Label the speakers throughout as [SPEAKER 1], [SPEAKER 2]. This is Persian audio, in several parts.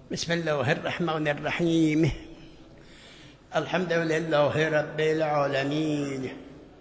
[SPEAKER 1] بسم الله الرحمن الرحيم. الحمد لله رب العالمين،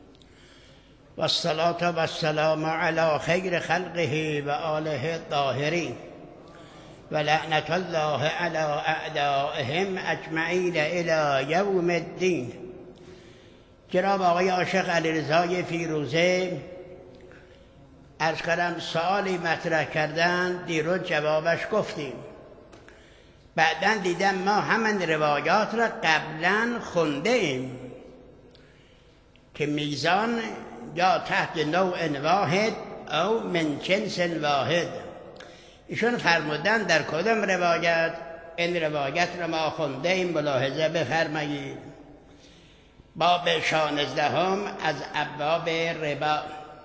[SPEAKER 1] والصلاة والسلام على خير خلقه وآله الطاهرين، ولعنة الله على أعدائهم أجمعين إلى يوم الدين. جناب آقای عاشق علیرضای فیروزه عرض کردم سوالی مطرح کردن، دیروز جوابش گفتیم. بعداً دیدم ما همین روایات را قبلاً خونده ایم که میزان یا تحت نوع واحد او من جنس واحد. ایشون فرمودن در کدام روایت؟ این روایت را ما خونده ایم، ملاحظه بفرمایید. باب 16 از ابواب ربا.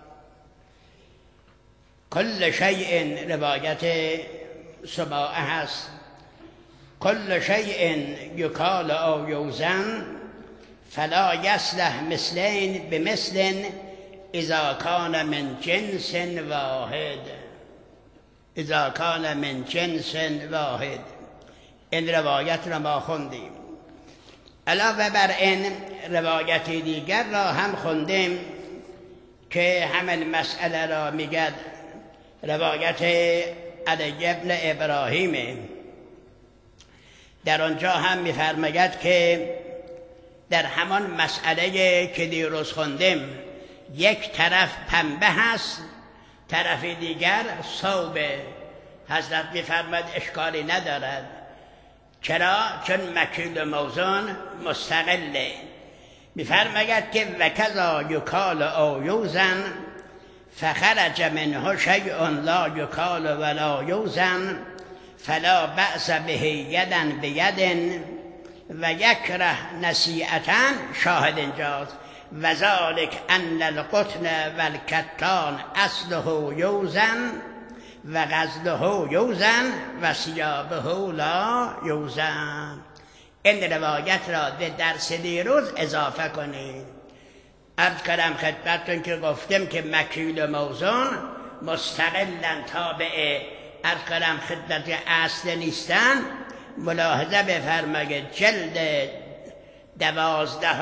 [SPEAKER 1] کل شیء روایت سباعه هست. کل شیء یکال او یوزن فلا یصلح مثلین بمثل اذا کان من جنس واحد. اذا کان من جنس واحد. این روایت را ما خوندیم. علاوه بر این روایت دیگر را هم خوندیم که همین مسئله را میگد. روایت علی ابن ابراهیم در آنجا هم می‌فرماید که در همان مسئله که دیروز خوندیم یک طرف پنبه هست، طرف دیگر ثوبه. حضرت می‌فرماید اشکالی ندارد. چرا؟ چون مکیل و موزون مستقله. می‌فرماید که وکذا یکال او یوزن فخرج منه شیء لا یکال ولا یوزن فلا بأس به یدا بید و یکره نصیعتا. شاهد اینجاست. و ذلک ان القطن والکتان اصله یوزن و غزله یوزن و ثیابه لا یوزن. این روایت را به درس دیروز اضافه کنید. عرض کردم خدمتتون که گفتم که مکیل و موزون مستقلا تابع عرض کردم خدمت اصل نیستن. ملاحظه بفرمایید جلد 12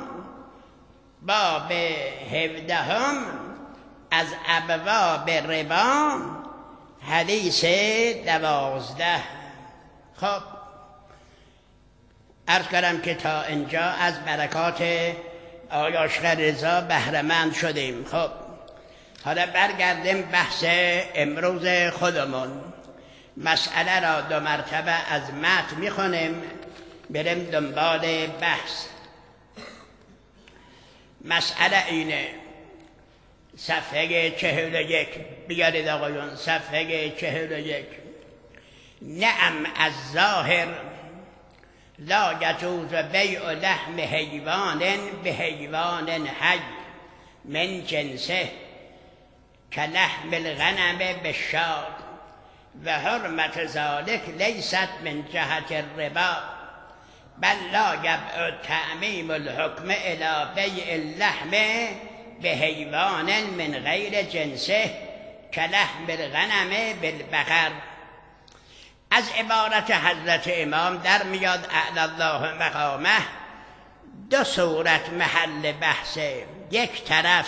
[SPEAKER 1] باب 17 از ابواب ربا حدیث 12. خب عرض کردم که تا اینجا از برکات آقای عاشق رضا بهره‌مند شدیم. خب حالا برگردیم بحث امروز خودمون. مسئله را 2 مرتبه از متن میخونیم، بریم دنبال بحث. مسئله اینه، صفحه 41 بیارید آقایون، صفحه 41. نعم از ظاهر لا یجوز بیع لحم حیوان به حیوان حی من جنسه كلحم الغنم بالشاة و حرمت ذلك لیست من جهت الربا بل لا یبعد تعمیم الحکم الى بیع اللحم به حیوان من غیر جنسه كلحم الغنم بالبقر. از عبارت حضرت امام در میاد اعلی الله مقامه 2 صورت محل بحثه. یک طرف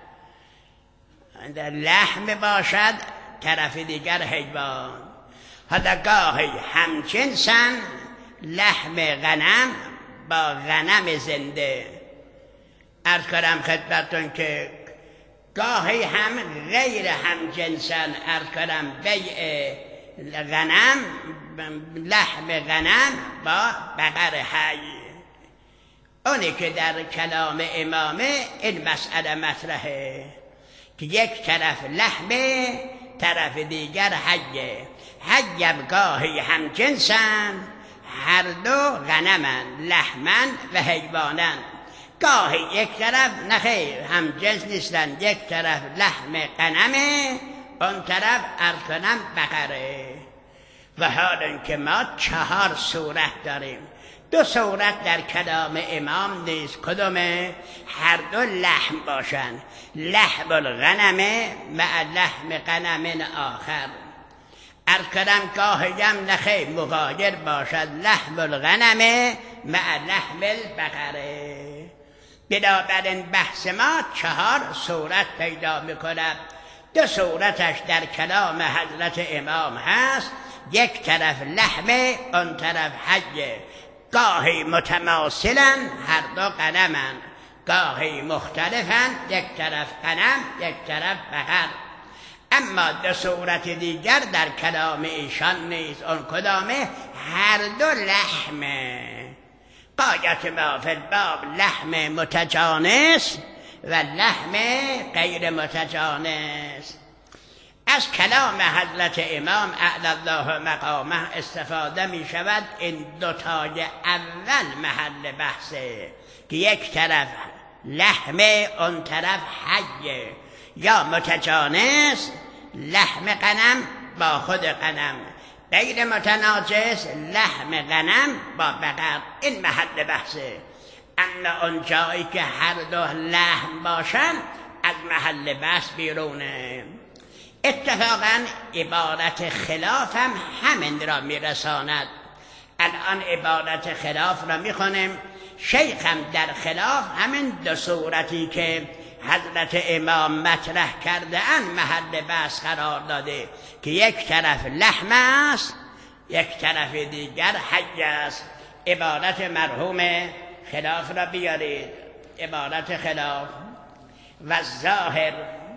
[SPEAKER 1] لحم باشد، طرف دیگر حیوان. حالا گاهی همجنسن، لحم غنم با غنم زنده. عرض کنم خدمتتون که گاهی هم غیر همجنسن. عرض کنم بیع غنم، لحم غنم با بقر حی. اونی که در کلام امامه این مسئله مطرحه که یک طرف لحمه، طرف دیگر حیه. حیم گاهی هم جنسن، هر دو غنمن، لحمن و حیوانن. گاهی یک طرف نخیر هم جنس نیستن، یک طرف لحم غنمه، اون طرف عرض کنم بقره. و حالا که ما 4 صورت داریم. 2 صورت در کلام امام نیست. کدومه؟ هر دو لحم باشن، لحم الغنم مع لحم غنم آخر. عرض کردم گاهیم نخی مغایر باشد لحم الغنم مع لحم البقره. بنابراین بحث ما 4 صورت پیدا میکند. 2 صورتش در کلام حضرت امام هست، یک طرف لحم، اون طرف حج. گاهی متماثلن، هر دو غنمن، گاهی مختلفن، یک طرف غنم یک طرف بقر. اما 2 صورت دیگر در کلام ایشان نیست. اون کدامه؟ هر دو لحمه. غایت ما فی الباب لحم متجانس و لحم غیر متجانس. از کلام حضرت امام اعلی الله مقامه استفاده می شود این 2 تای اول محل بحثه که یک طرف لحم، اون طرف حج، یا متجانس لحم غنم با خود غنم، غیر متناجس لحم غنم با بقر. این محل بحثه. اما اون جایی که هر دو لحم باشن از محل بحث بیرونه. اتفاقا عبارت خلاف هم همین را میرساند. الان عبارت خلاف را میخونیم. شیخ هم در خلاف همین 2 صورتی که حضرت امام مطرح کرده ان محل بحث قرار داده که یک طرف لحم است، یک طرف دیگر حج است. عبارت مرحوم خلاف را بیارید. عبارت خلاف: و الظاهر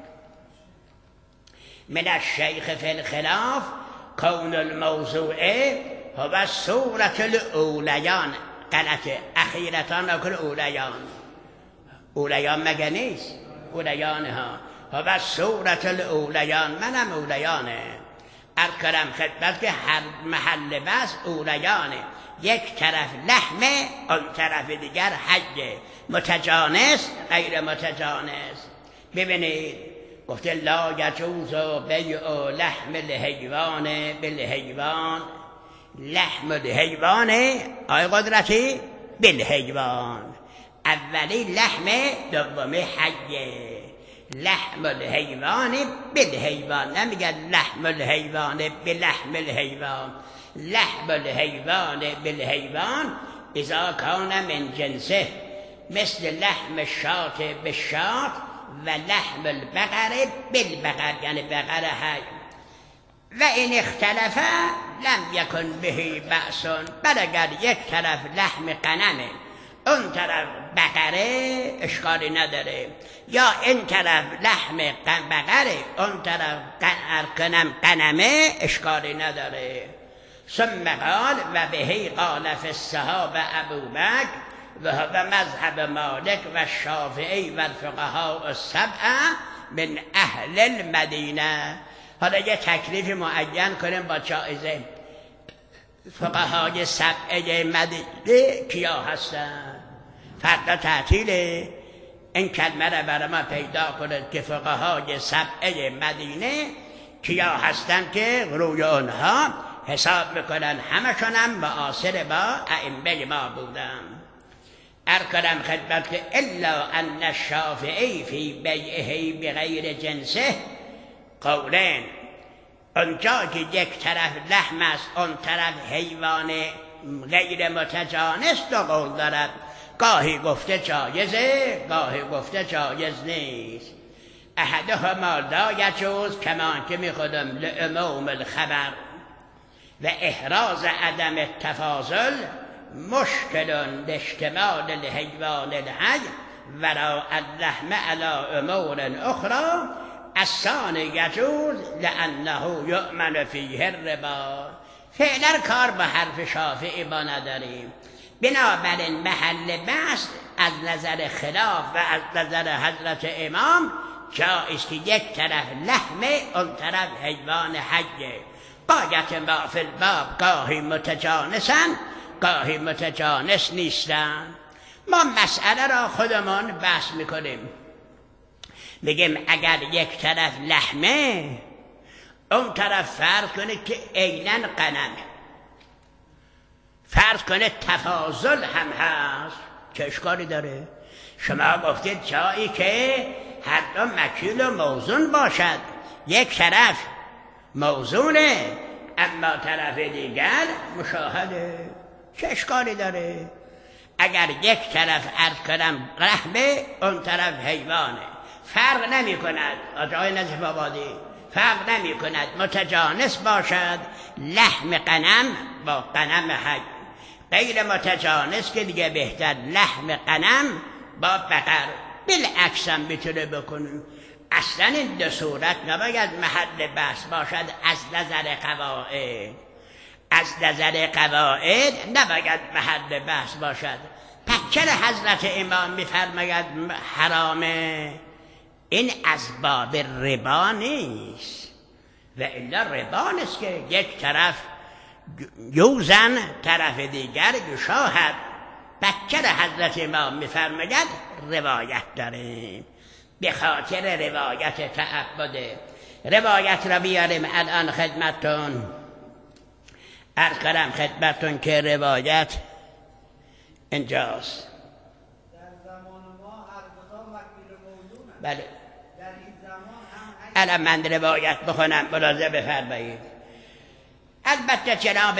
[SPEAKER 1] من الشیخ فی الخلاف کون الموضوع هو صورت الاولیان. غلطه، اخیرتان نکن اولیان مگه نیست؟ اولیان ها. هو صورت الاولیان، منم اولیانه. ارکرم خدمت که هر محل بس اولیانه. یک طرف لحمه، اون طرف دیگر حجه. متجانس غیر متجانس. ببینید گفته لا یجوز بیع لحم الحیوان بالحیوان. لحم الحیوان آی قدرتی بالحیوان. اولی لحم، دومی حجه. لحم الحیوان بالحیوان، نمیگه لحم الحیوان بلحم الحیوان. لحم الحیوان بالحیوان اذا کان من جنسه مثل لحم الشاة بالشاة و لحم البقر بالبقر، یعنی بقر حج. و این اختلفه لم یکن به بأس. بل اگر یک طرف لحم غنمه اون طرف بقره اشکالی نداره، یا این طرف لحم بقره اون طرف غنمه اشکالی نداره. ثم قال و بهی قال فی الصحابه ابوبکر و هو مذهب مالک و شافعی و الفقهاء السبعه من اهل المدینه. حالا یه تکلیف معین کنیم با جایزه. فقهای سبعه مدینه کیا هستن؟ فردا تعطیله. این کلمه را برای ما پیدا کنید که فقهای سبعه مدینه کیا هستن که روی اونها حساب میکنن. همشون هم معاصر با ائمه ما بودن. ارکرم خدمت که الا ان الشافعی فی بیعه بغیر جنسه قولین. اونجا که یک طرف لحم است اون طرف حیوان غیر متجانس دو قول دارد. گاهی گفته جایزه، گاهی گفته جایز نیست. احدهما لا یجوز کما که میخودم لعموم الخبر و احراز عدم التفاضل مشکل اشتمال الحیوان الحی ولا اللحم على امور اخرى. الثانی یجوز لانه یؤمن فیه الربا. فعلا کار با حرف شافعی با نداریم. بنابراین محل بحث از نظر خلاف و از نظر حضرت امام جایست که یک طرف لحمه اون طرف حیوان حجه. غایت ما فی الباب گاهی متجانسن گاهی متجانس نیستن. ما مسئله را خودمون بحث میکنیم، بگیم اگر یک طرف لحمه اون طرف فرض کنه که عیناً غنمه، فرض کنه تفاضل هم هست، چه اشکالی داره؟ شما گفتید جایی که هر دو مکیل و موزون باشد، یک طرف موزونه اما طرف دیگر مشاهده. چه اشکالی داره؟ اگر یک طرف عرض کنم رحمه، اون طرف حیوانه، فرق نمی کند. آقای نظیف آبادی فرق نمی کند متجانس باشد لحم غنم با غنم حی، غیر متجانس که دیگه بهتر لحم غنم با بقر. بالعکس هم میتونه بکنیم. اصلا این دو صورت نباید محل بحث باشد از نظر قواعد. از نظر قواعد نباید محل بحث باشد. پس چرا حضرت امام میفرماید حرامه؟ این از باب ربا نیست، و الا ربا نیست که یک طرف یوزن طرف دیگر گشاهد. پس چرا حضرت امام میفرماید روایت داره؟ به خاطر روایت تعبده. روایت را بیاریم الان خدمتون، عرض کنم خدمتون که روایت اینجاست.
[SPEAKER 2] در زمان ما هر کدام وکیل موضوع.
[SPEAKER 1] بله.
[SPEAKER 2] در این زمان هم
[SPEAKER 1] الان من روایت بخونم ملاحظه بفرمایید. البته جناب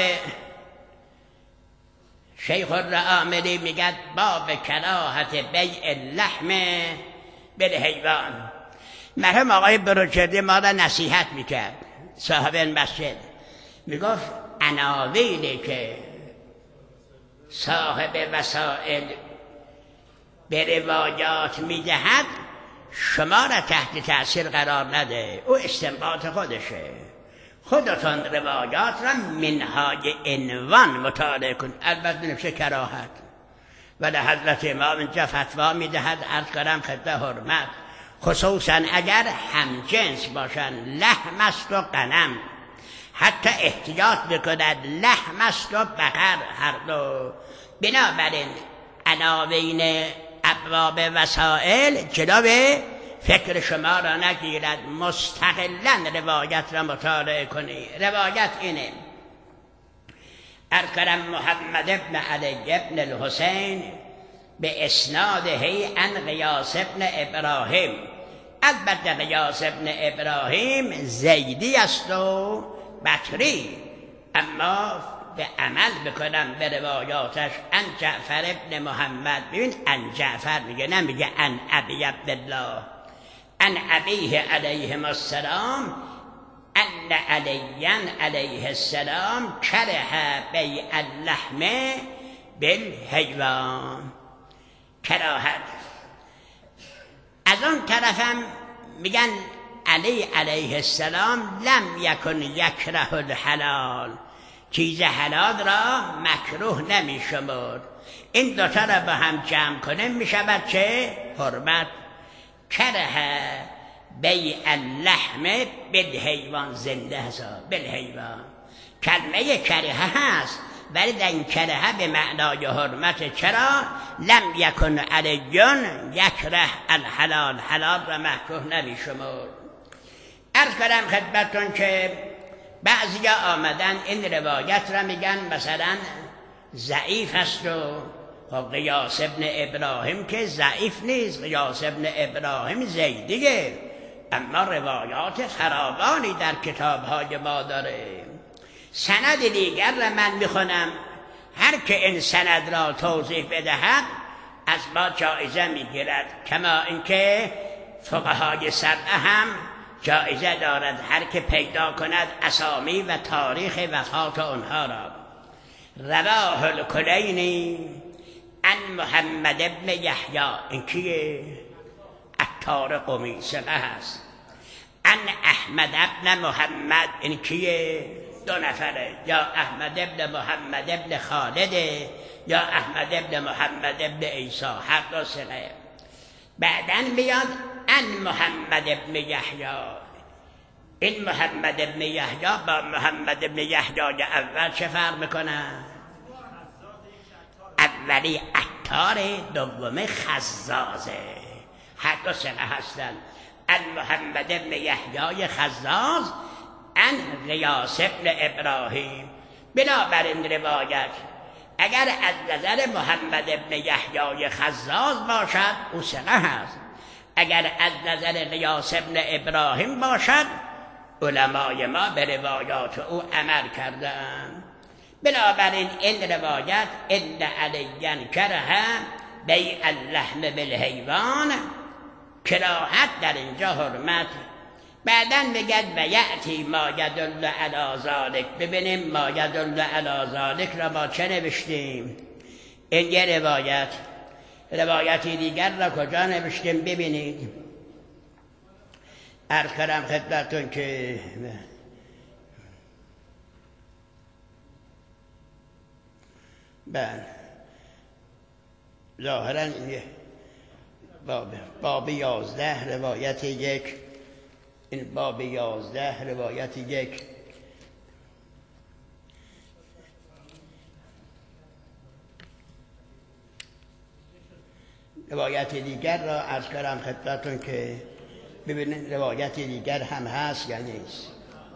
[SPEAKER 1] شیخ الرعاملی میگد باب کراهت بیع اللحم بالحیوان. مرحوم آقای بروجردی ما را نصیحت میکرد، صاحب مسجد، میگفت عناوینی که صاحب وسائل به روایات میدهد شما را تحت تأثیر قرار نده، او استنباط خودشه. خودتون روایات را منهای عنوان مطالعه کن. البته نمیشه کراهت، ولی حضرت امام اینجا فتوا میدهد عرض کنم خدمت حرمت، خصوصا اگر همجنس باشن، لحم است و غنم، حتی احتیاط بکند لحم است و بقر هر دو. بنابراین عناوین ابواب وسائل جلوه فکر شما را نگیرد، مستقلا روایت را مطالعه کنی. روایت اینه، ارکرم محمد ابن علی ابن الحسین به اسناده عن قیاس ابن ابراهیم. البته قیاس ابن ابراهیم زیدی است و بکری، اما به عمل بکنم به روایاتش. ان جعفر ابن محمد، ببین ان جعفر میگه، نمیگه ان ابی عبدالله، ان ابیه علیه السلام، ان علیان علیه السلام کره بیع اللحم بالحیوان. کراهت. از اون طرفم میگن علی علیه السلام لم یکن یکره الحلال، چیز حلال را مکروه نمیشمرد. این دوتا را با هم جمع کنه میشود چه؟ حرمت. کره بیع اللحم بالحیوان، زنده هست بالحیوان. کلمه کره هست، ولی در این کره به معنای حرمت. چرا؟ لم یکن علیون یکره الحلال، حلال را مکروه نمیشمرد. عرض کنم خدمتون که بعضی آمدن این روایت را میگن مثلا ضعیف است و قیاس ابن ابراهیم که ضعیف نیست، قیاس ابن ابراهیم زیدیه، اما روایات فراوانی در کتاب‌های ما داره. سند دیگر را من میخونم، هر که این سند را توضیح بدهد از ما جایزه میگیرد، کما اینکه فقهای سبعه هم جایزه دارد هر که پیدا کند اسامی و تاریخ وفات آنها را. رواه الکلینی عن محمد ابن یحیی، این کیه؟ عطار قمی ثقه هست. عن احمد ابن محمد، این کیه؟ دو نفره، یا احمد ابن محمد ابن خالده یا احمد ابن محمد ابن عیسی، هر دو ثقه. بعدن میاد ان محمد ابن یحیی. این محمد ابن یحیی با محمد ابن یحیی اول چه فرق میکنه؟ اولی عطار، دومی خزازه، هر دو ثقه هستن. ان محمد ابن یحیی خزاز ان قیاس ابن ابراهیم. بنابراین روایت اگر از نظر محمد ابن یحیی خزاز باشد او ثقه هست، اگر از نظر قیاس ابن ابراهیم باشد علمای ما به روایات او عمل کردند. بنابراین این روایت ان علیاً کره بیع اللحم بالحیوان، کراهت در اینجا حرمت. بعداً بگد و یأتی ما یدل علی ذلک. ببینیم ما یدل علی ذلک را ما چه نوشتیم. این یه روایتی دیگر را کجا نوشتیم ببینید. عرض کردم خدمتتون که ظاهراً باب 11 روایت 1. این باب 11 روایت 1. روایت دیگر را عرض کردم خدمتتون که ببینید روایت دیگر هم هست یا نیست.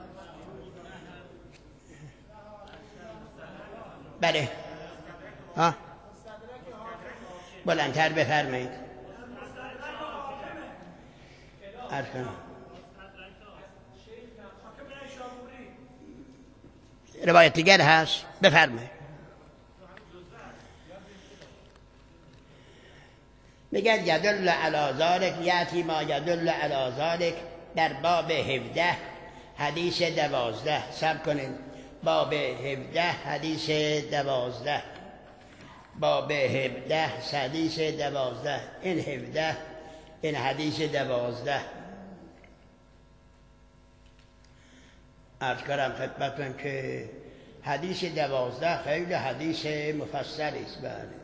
[SPEAKER 1] بله بلندتر بفرمایید. عرض کنم روایت دیگر هست، بفرمایید. میگن یدل علی ذلک، یأتی ما یدل علی ذلک در باب 17 حدیث 12. صبر کنید. باب 17 حدیث 12. باب 17 حدیث 12. این 17 این حدیث 12. عرض کردم خدمتتون که حدیث 12 خیلی حدیث مفصلی است. بله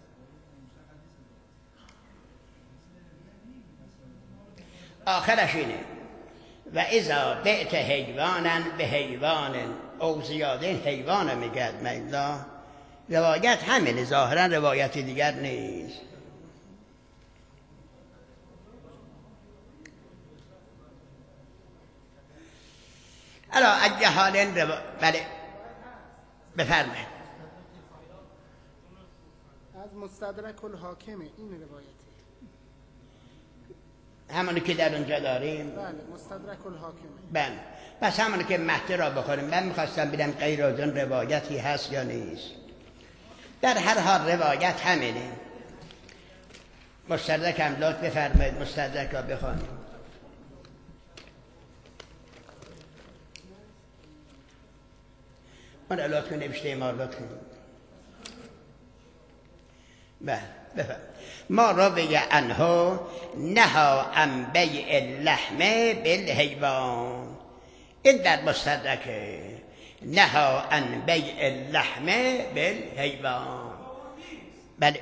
[SPEAKER 1] آخرش اینه و اذا بعت حیوانا به حیوان او زیاده. حیوان میگد میلا. روایت همینه ظاهرا، روایت دیگر نیست. الا اگه حال بله بفرمایید.
[SPEAKER 3] از مستدرک الحاکمه این روایته،
[SPEAKER 1] همونی که در اونجا داریم.
[SPEAKER 3] بله مستدرک الحاکمه.
[SPEAKER 1] بله پس همونی که مهدی را بخوریم. من میخواستم ببینم غیر از اون روایتی هست یا نیست. در هر حال روایت همینه. مستدرک هم لطف بفرمایید مستدرک را بخوانید. من لطف کنید نوشته ما لطف کنید. بله بفرمایید. ما روی عنه نهی عن بیع اللحم بالحیوان. این در مستدرکه. نهی عن بیع اللحم بالحیوان. بله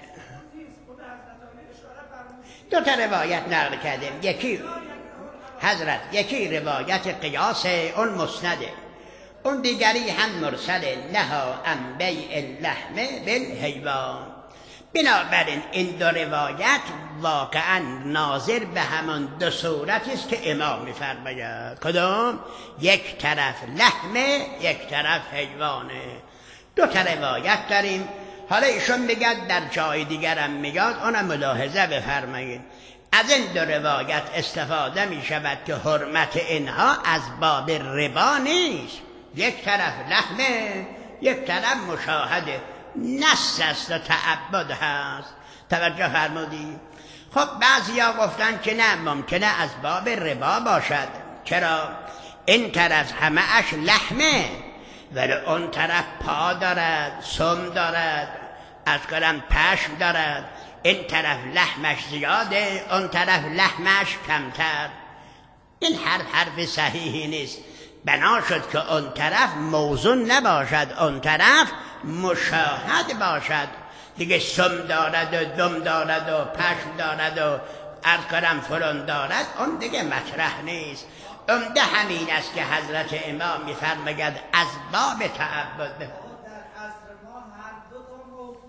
[SPEAKER 1] دو تا روایت نقل کردیم. یکی حضرت، یکی روایت قیاس اون مسنده، اون دیگری هم مرسل. نهی عن بیع اللحم بالحیوان. بنابراین این دو روایت واقعا ناظر به همان دو صورتی است که امام می‌فرماید. کدام؟ یک طرف لحمه، یک طرف حیوانه. دو تا روایت داریم. حالا ایشون میگد در جای دیگر هم میگاد، اونم ملاحظه بفرمایید. از این دو روایت استفاده میشود که حرمت اینها از باب ربا نیست. یک طرف لحمه، یک طرف مشاهده. نص است و تعبد هست. توجه فرمودی؟ خب بعضیا گفتن که نه، ممکنه از باب ربا باشد. چرا؟ این طرف همه اش لحمه ولی اون طرف پا دارد، سم دارد، از کنم پشم دارد. این طرف لحمش زیاده، اون طرف لحمش کمتر. این حرف صحیحی نیست. بنا شد که اون طرف موزون نباشد، اون طرف مشاهد باشد. دیگه سم دارد و دم دارد و پشم دارد و عرض کنم فلان دارد، اون دیگه مطرح نیست. عمده همین است که حضرت امام می‌فرماید از باب تعبد.
[SPEAKER 2] در عصر ما هر دو تا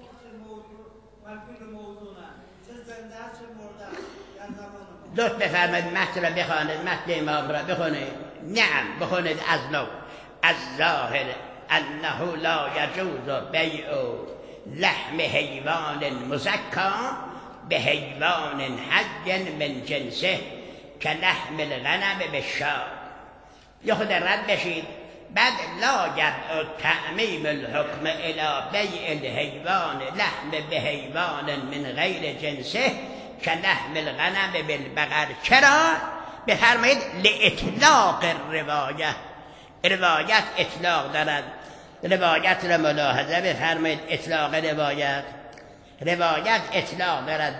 [SPEAKER 2] موضوعن، چه زنده چه مرده در زمان ما.
[SPEAKER 1] لطف بفرمایید متن را بخوانید، متن امام را بخونید. نعم بخونید از نو. از ظاهر انه لا یجوز بیع لحم حیوان مزکا به حیوان حی من جنسه که لحم الغنم بالشاة. یا خود رد بشید. بعد لا جمع تعمیم الحکم الی بیع الحیوان لحم به حیوان من غیر جنسه که لحم الغنم بالبقر. چرا؟ بفرمایید لاطلاق الروایه. روایت اطلاق دارد. روایت را ملاحظه بفرمایید. اطلاق روایت اطلاق دارد.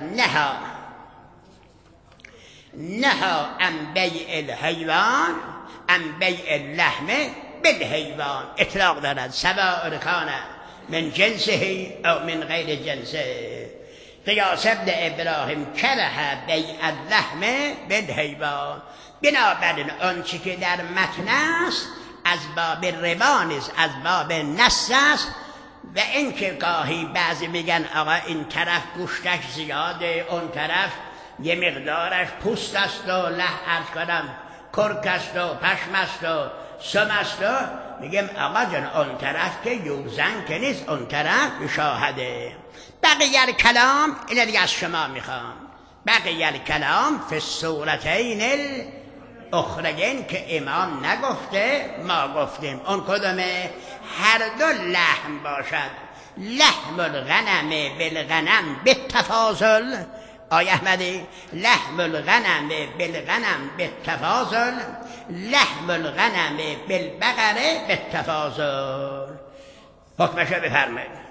[SPEAKER 1] نها عن بیع الحیوان عن بیع اللحم بالحیوان. اطلاق دارد. سواء کان من جنسه او من غیر جنسه. قیاس ابن ابراهیم کره بیع اللحم بالحیوان. بنابراین آنچه که در متن است از باب روان است، از باب نص است. و اینکه گاهی بعضی میگن آقا این طرف گوشتش زیاده، اون طرف یه مقدارش پوست است و عرض کنم کرک است و پشم است و سم است و میگم آقا جان اون طرف که یوزن که نیست، اون طرف شاهده. بقیه کلام اینه دیگه از شما میخوام. بقیه کلام فی الصورتین الاخرین که امام نگفته ما گفتیم. اون کدومه؟ هر دو لحم باشد. لحم الغنم بالغنم بالتفاضل. آیه احمدی لحم الغنم بالغنم بالتفاضل لحم الغنم بالبقر بالتفاضل. حکمشو بفرمایید.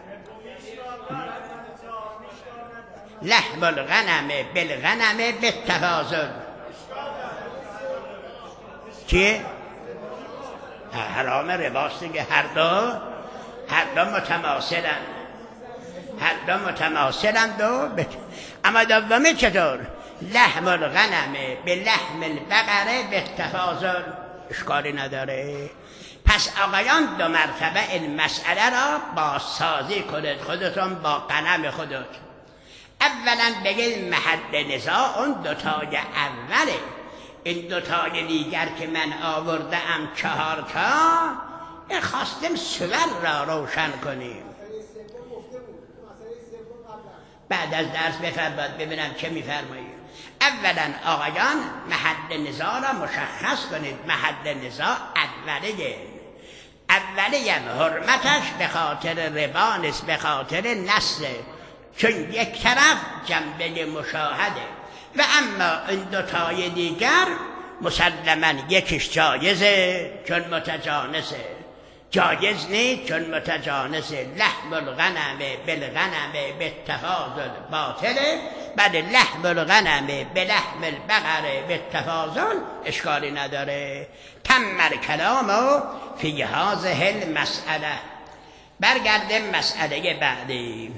[SPEAKER 1] لحم الغنم بالغنم بالتفاضل. چیه؟ حرام رباست دیگه. هر دو متماثلن اما دومی چطور؟ لحم الغنم به لحم البقره به تفاضل. اشکالی نداره. پس آقایان دو مرتبه این مسئله را بازسازی کنید خودتون با غنم خودت. اولا بگید محل نزاع اون دوتای اوله. این دوتای دیگر که من آوردم 4 تا خواستیم سور را روشن کنیم. بعد از درس بفرمایید ببینم چه میفرمایید. اولا آقایان محل نزاع را مشخص کنید. محل نزاع اولیه حرمتش به خاطر ربا نیست، به خاطر نسل. چون یک طرف جنبه مشاهده و اما این دوتای دیگر مسلما یکیش جایزه چون متجانسه، جایز نیست چون متجانسه. لحم الغنم بالغنم بالتفاضل باطله. بعد لحم الغنم بلحم البقر بالتفاضل اشکالی نداره. تم الکلام فی هذه المسئله. برگردیم مسئله بعدی.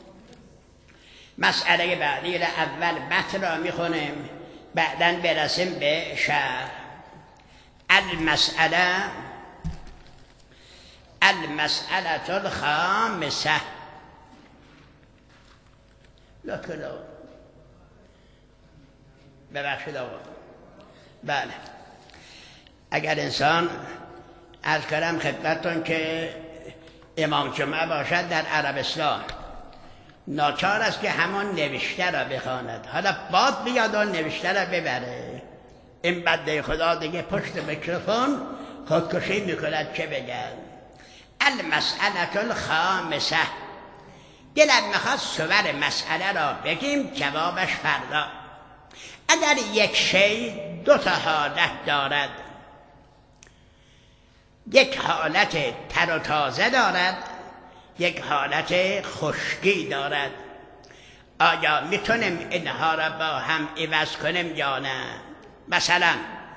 [SPEAKER 1] مسئله بعدی را اول متن را میخونیم، بعداً برسیم به شرح. المسئله الخامسه. لکلو ببخشید آقا. بله، اگر انسان از کردم خدمتتون که امام جمعه باشد در عربستان، ناچار است که همون نوشته را بخواند. حالا باد بیاد و نوشته را ببره. این بنده خدا دیگه پشت میکروفون خودکشی میکند چه بگن. المسئله الخامسه. دلم میخواد صور مسئله را بگیم، جوابش فردا. اگر یک شی 2 تا حالت دارد، یک حالت تر و تازه دارد، یک حالت خشکی دارد، آیا میتونیم اینها را با هم عوض کنیم یا نه؟ مثلا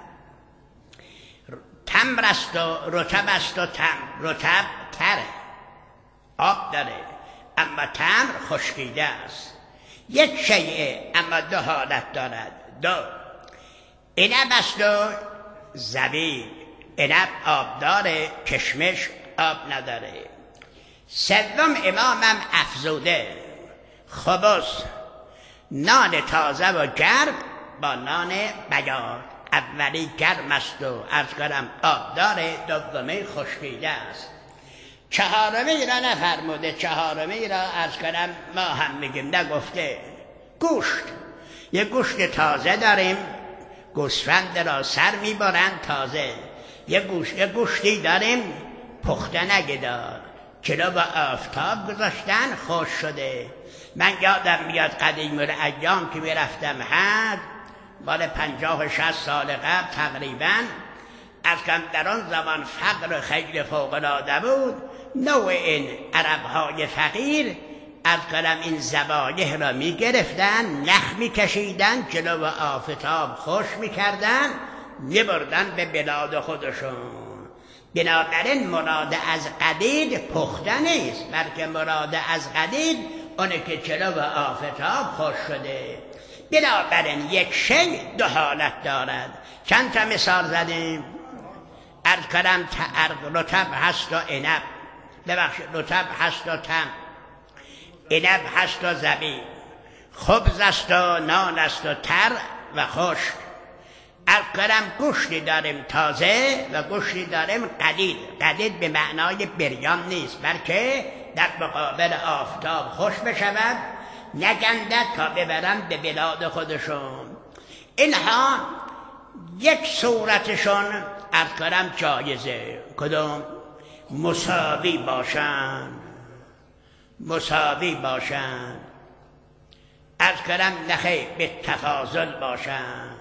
[SPEAKER 1] تمر است و رطب است و رطب تره، آب داره، اما تمر خشکیده است. یک شیء اما 2 حالت دارد. 2 عنب است و زبیب. عنب آب داره، کشمش آب نداره. 3 امامم افزوده، خبز، نان تازه و گرم با نان بیار. اولی گرم است و عرض کنم آب داره، دومی خشکیده است. 4می را نفرموده، 4می را عرض کنم ما هم میگیم نگفته. گوشت، یه گوشت تازه داریم، گوسفند را سر میبرند تازه، یه گوشتی داریم پخته نگدا چرا با آفتاب گذاشتن خوش شده. من یادم میاد قدیم الایام که میرفتم حج مال 50-60 سال قبل تقریبا، از کم در آن زمان فقر خیلی فوق‌العاده بود. نوع این عرب‌های فقیر از کنم این ذبایح را میگرفتن، نخ میکشیدن، جلو آفتاب خوش میکردن، میبردن به بلاد خودشون. بنابراین مراد از قدید پخته نیست، بلکه مراد از قدید اونه که جلو آفتاب خوش شده. بنابراین یک شی دو حالت دارد. چند تا مثال زدیم. عرض کردم رطب هست و عنب، ببخشید رطب هست و تمر، عنب هست و زبیب، خبز است و نان است و تر و خشک. عرض کردم گوشتی داریم تازه و گوشتی داریم قدید. قدید به معنای بریان نیست، بلکه در مقابل آفتاب خوش بشود، نگندد تا ببرن به بلاد خودشون. اینها یک صورتشون عرض کردم جایزه. کدوم؟ مساوی باشند، مساوی باشند. عرض کردم نخیر به تفاضل باشند.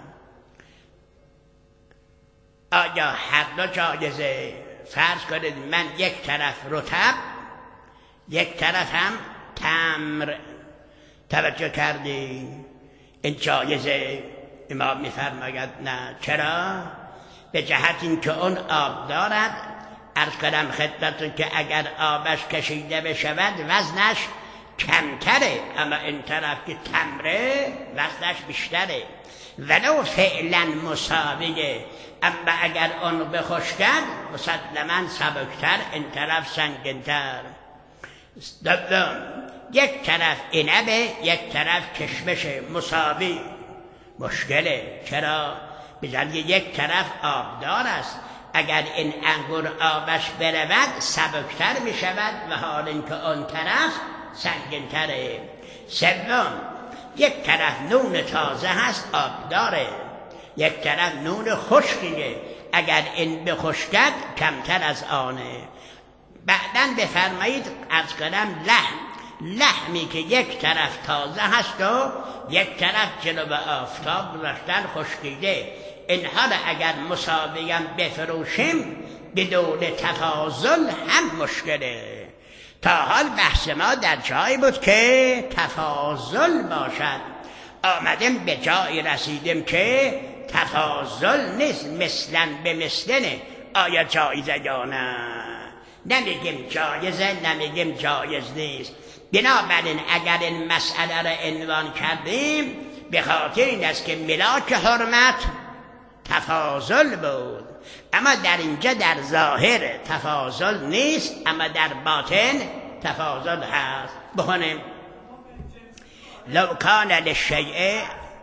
[SPEAKER 1] آیا هر دو جایزه؟ فرض کنید من یک طرف رطب یک طرف هم تمر، توجه کردی؟ این جایزه؟ امام میفرماید نه. چرا؟ به جهت اینکه اون آب دارد. عرض کنم خدمتتون که اگر آبش کشیده بشود وزنش کمتره، اما این طرف که تمره وزنش بیشتره، ولو فعلا مساویه، اما اگر اون بخشکد مسلما سبکتر، این طرف سنگین‌تر. دوم، یک طرف عنبه یک طرف کشمشه، مساوی. مشکله. چرا؟ بزن یک طرف آبدار است، اگر این انگور آبش برود سبکتر می شود و حال اینکه آن طرف سنگین‌تره. سوم، یک طرف نون تازه هست آب داره، یک طرف نون خشکیه، اگر این بخشکد کمتر از آنه. بعداً بفرمایید از کنم لحمی که یک طرف تازه هست و یک طرف جلو آفتاب گذاشتن خشکیده، اینها را اگر مساویم بفروشیم بدون تفاضل هم مشکله. تا حال بحث ما در جایی بود که تفاضل باشد، آمدیم به جایی رسیدیم که تفاضل نیست، مثلا به مثلنه. آیا جایزه یا نه؟ نمیگیم جایزه، نمیگیم جایز نیست. بنابراین اگر این مسئله را عنوان کردیم به خاطر این است که ملاک حرمت تفاضل بود، اما در اینجا در ظاهر تفاضل نیست، اما در باطن تفاضل هست. بخونیم لو کان للشیء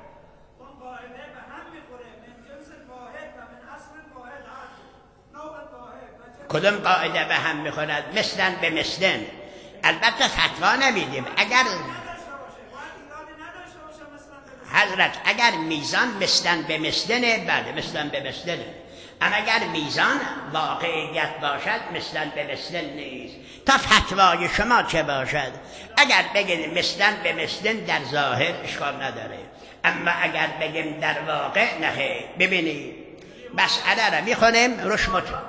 [SPEAKER 1] کدام قاعده به هم میخورد؟ مثلا به مثلن. البته فتوا نمیدیم. اگر حضرت اگر میزان مثلا به مثلنه، بله مثلا به مثلنه، اما اگر میزان واقعیت باشد مثلا به مثلن نیست. تا فتوای شما چه باشد؟ اگر بگید مثلا به مثلن در ظاهر اشکال نداره، اما اگر بگیم در واقع نه. ببینید مسئله را میخونیم روش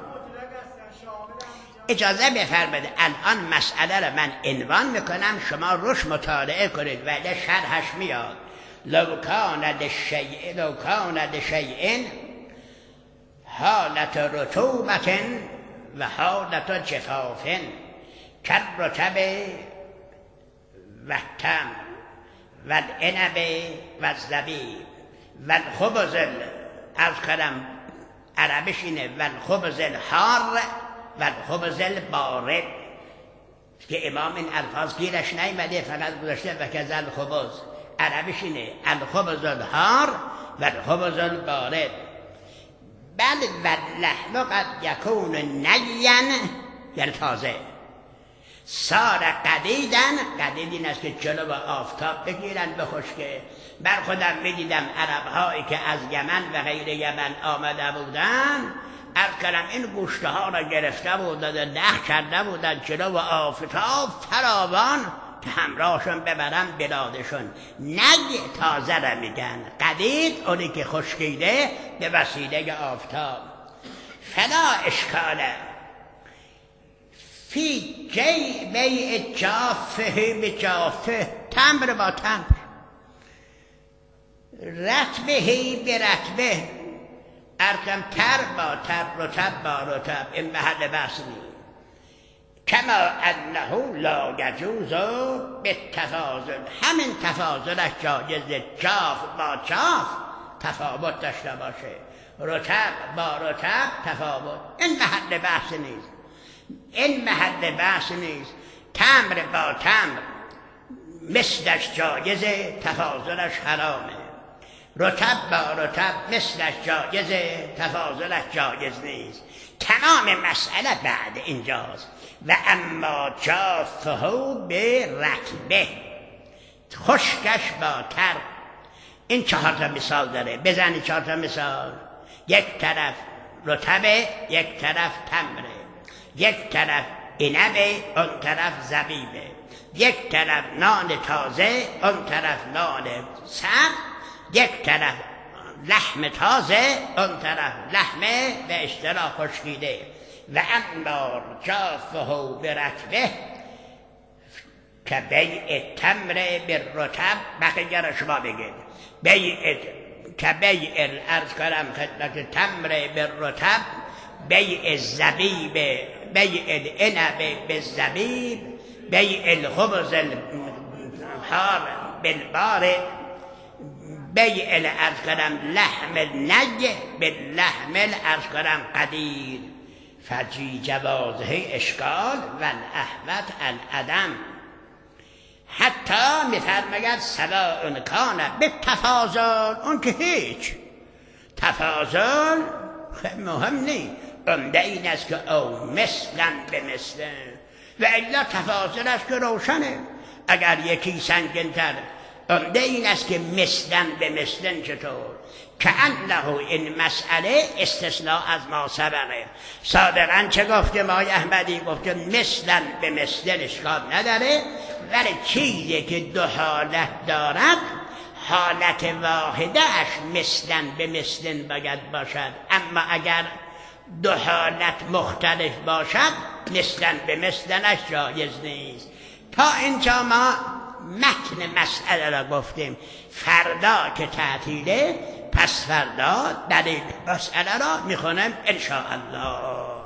[SPEAKER 1] اجازه بفرمایید الان مسئله را من عنوان میکنم، شما روش مطالعه کنید و شرحش میاد. لو کان لشیء حالت رطوبت و حالت جفاف کالرطب و التمر و العنب و الزبیب و الخبز، از کلم عربش اینه، و الخبز الحار و الخبز البارد، که امام این الفاظ گیرش نیامده، فقط گذاشته و کذا الخبز. عربش اینه الخبز الحار و الخبز البارد. بل و اللحم قد یکون نیا، یعنی تازه، سار قدیدن. قدید این است که جلو با آفتاب بگیرن بخشکه. بر خودم میدیدم عرب‌هایی که از یمن و غیر یمن آمده بودن عرض کردم این گوشته ها را گرفته بودن نخ کرده بودن جلو آفتاب فراوان که همراهشون ببرن بلادشون. نگ تازه را میگن، قدید اونی که خشکیده به وسیله آفتاب. فلا اشکاله فی جیبه جافه به جافه، تمر با تمر، رتبه به رتبه، ارکم تر با تر، رتب با رتب، این محل بحث نیست. کما انه لا یجوز بالتفاضل، همین تفاضلش جایزه، جاف با جاف تفاوت داشته باشه، رتب با رتب تفاوت، این محل بحث نیست. این محل بحث نیست. تمر با تمر مثلش جایزه، تفاضلش حرامه. رتب با رتب مثلش جایزه، تفاضلش جایز نیست. تمام مسئله بعد اینجاست. و اما جافه به رتبه، خشکش با تر. این 4 تا مثال داره، بزنی 4 تا مثال. یک طرف رتبه، یک طرف تمره، یک طرف عنبه، اون طرف زبیبه، یک طرف نان تازه، اون طرف نان سرد، یک طرف لحم تازه، اون طرف لحم به اشتراک خشکیده. و اما جافه برتبه که بیع تمر بالرطب، بقیه را شما بگید. که بیع الارض کرم خدمت تمر بالرطب، بیع الزبیب، بیع العنب بالزبیب، بیع الخبز الحار بالبارد، بیع الارض کرم لحم النج باللحم الارض کرم قدیر. فجی جوازه اشکال و الاحوت العدم. حتی میفرماید سواء کان بالتفاضل، اون که هیچ تفاضل مهم نیست، عمده این است که او مثلا به مثل، و الا تفاضل است که روشنه. اگر یکی سنگین‌تر، عمده این است که مثلا به مثل. چطور؟ که انه این مسئله استثناء از ما سبقه. صادقاً چه گفتیم آقای احمدی؟ گفتیم مثلا به مثل اشکال نداره، ولی چیزی که 2 حالت دارد، حالت واحده اش مثلا به مثل باید باشد. اما اگر 2 حالت مختلف باشد، مثلا به مثلش جایز نیست. تا اینجا ما متن مسئله را گفتیم. فردا که تعطیله، پس فردا دلیل مسئله را میخونم ان شاء الله.